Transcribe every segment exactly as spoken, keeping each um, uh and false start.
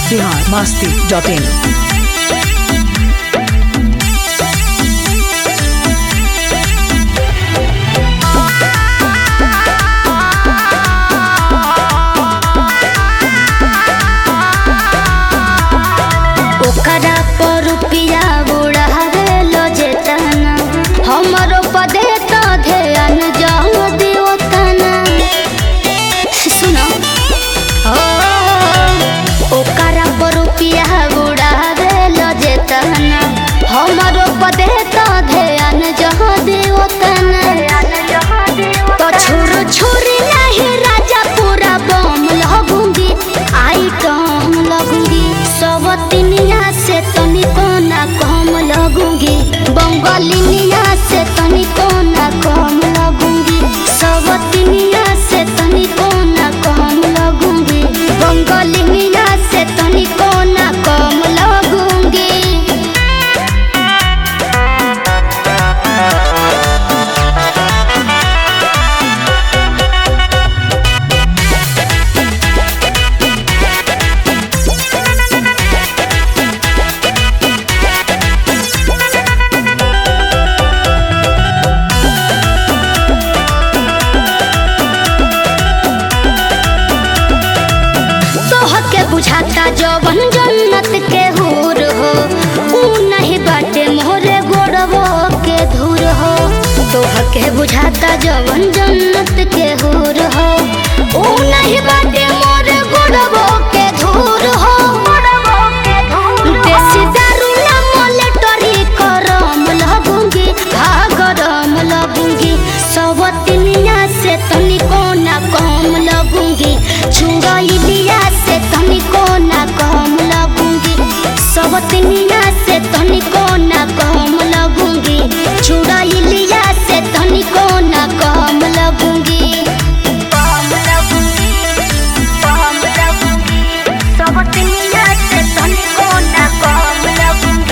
Bihar Masti dot in. हमारो पदे तो ध्यान जहाँ देव तो छोर छोरी नहीं राजा पूरा बम लगूंगी आइटम लगूंगी सवतिनिया से तनिको ना कम लगूंगी बंगालिनिया से तनिको ना कम लगूंगी सवतिनिया से तनिको ना कम लगूंगी बंगालिनिया से तनिको ना कम लगूंगी। बुझाता जवन जन्नत के हूर हो ऊ नहीं बाटे मोरे गोड़वो के धूर हो तोह के बुझाता जवन जन्नत के हूर हो ऊ नहीं बाटे मोरे गोड़वो के धूर हो देसी दारू ना मोले टरी करम लगूंगी हाँ गरम लगूंगी सवतिनिया से तनिको ना कम लगूंगी चुंगइलिया से तनिको ना कम लगूंगी सवतिनिया से तनिको ना कम लगूंगी चुड़ैलिया से तनिको ना कम लगूंगी कम लगूंगी कम लगूंगी सवतिनिया से तनिको ना कम लगूंगी।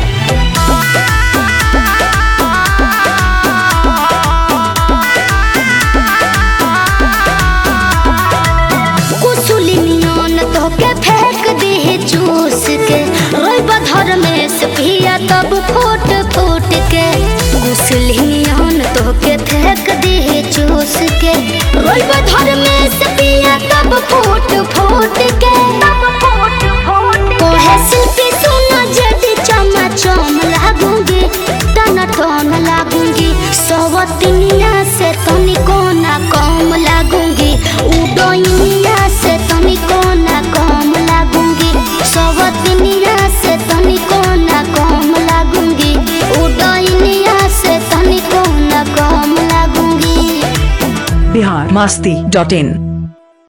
के फेंक दी चूस के रोई बधर में से पिया तब फूट फूट के घुसलियन तो के फेंक दी चूस के रोई बधर में से पिया तब फूट फूट के कोहे शिल्पी सुना जदी चमा चम लागूंगी टन टन लागूंगी सवतिनिया से तनिको ना कम लागूंगी उडोइनिया से तनिको ना कम लागूंगी सवतिनिया से तनिको ना कम लागूंगी उडोइनिया से तनिको ना कम लागूंगी। बिहार मस्ती डॉट इन।